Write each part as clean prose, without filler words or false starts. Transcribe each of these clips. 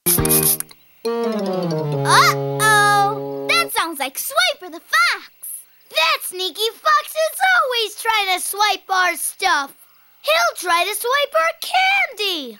Uh-oh! That sounds like Swiper the Fox. That sneaky fox is always trying to swipe our stuff. He'll try to swipe our candy.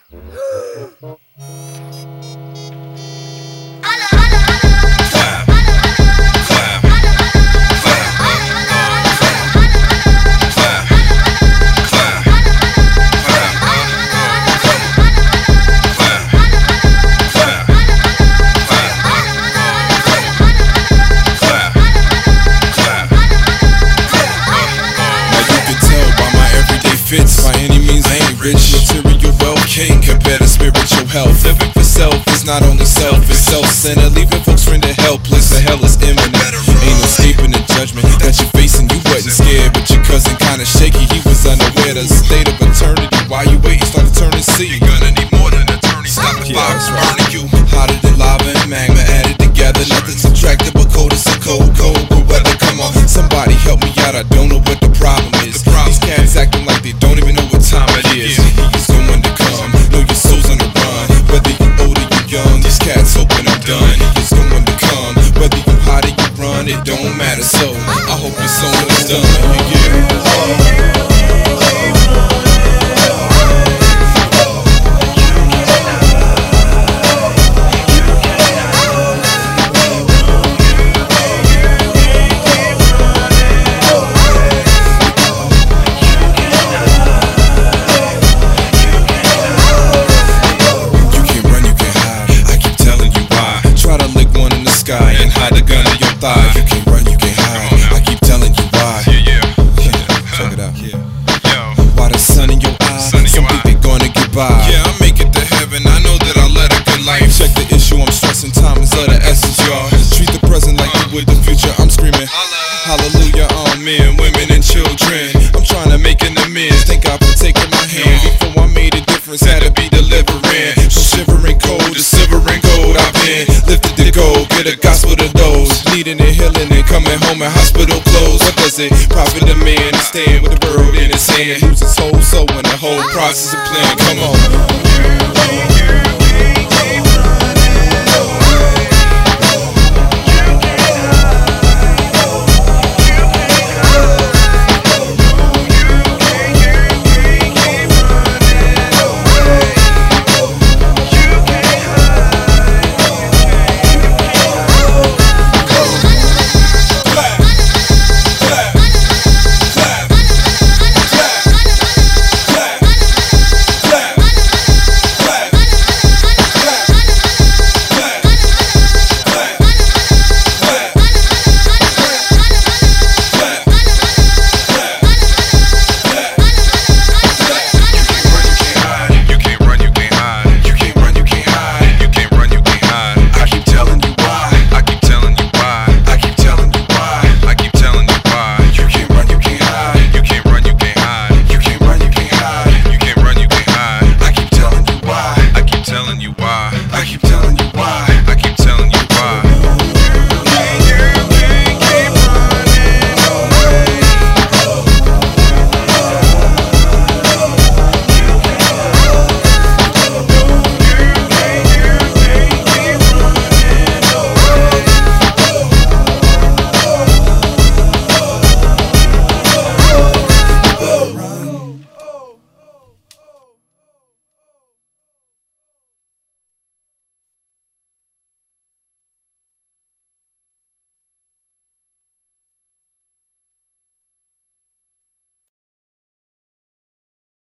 By any means I ain't rich. Material wealth can't compare to spiritual health. Living for self is not only selfish, self-centered, leaving folks rendered helpless. The hell is imminent. Ain't escaping the judgment that you're facing. You wasn't scared, but your cousin kinda shaky. He was unaware of the state of eternity. While you waiting, start to turn and see. You're gonna need more than eternity. Stop the fire from burning you. Hotter than lava and magma added together. Nothing subtracted but cold as a cold but weather. Come on, somebody help me out. I don't know what the problem is. These cats acting like they don't even know what time it is. He's the one to come. Know your soul's on the run. Whether you old or you young, these cats hoping I'm done. He's the one to come. Whether you hot or you run, it don't matter. So I hope your soul is done. And hide the gun in your thigh. You can't run, you can't hide. I keep telling you why. Check it out. Why the sun in your eye? Some think they're gonna get by. Yeah, I make it to heaven. I know that I led a good life. Check the issue, I'm stressing. Time is of the essence, y'all. Treat the present like you would the future. I'm screaming hallelujah on men, women, and children. I'm trying to make an amends. Thank God for taking my hand. Before I made a difference, had to be delivering. So shivering cold, the silver and gold. I've been lifted to go, get a gospel to those needing and healing and coming home in hospital clothes. What does it profit a man to stand with the world in his hand? Lose his whole soul in the whole process of playing. Come on.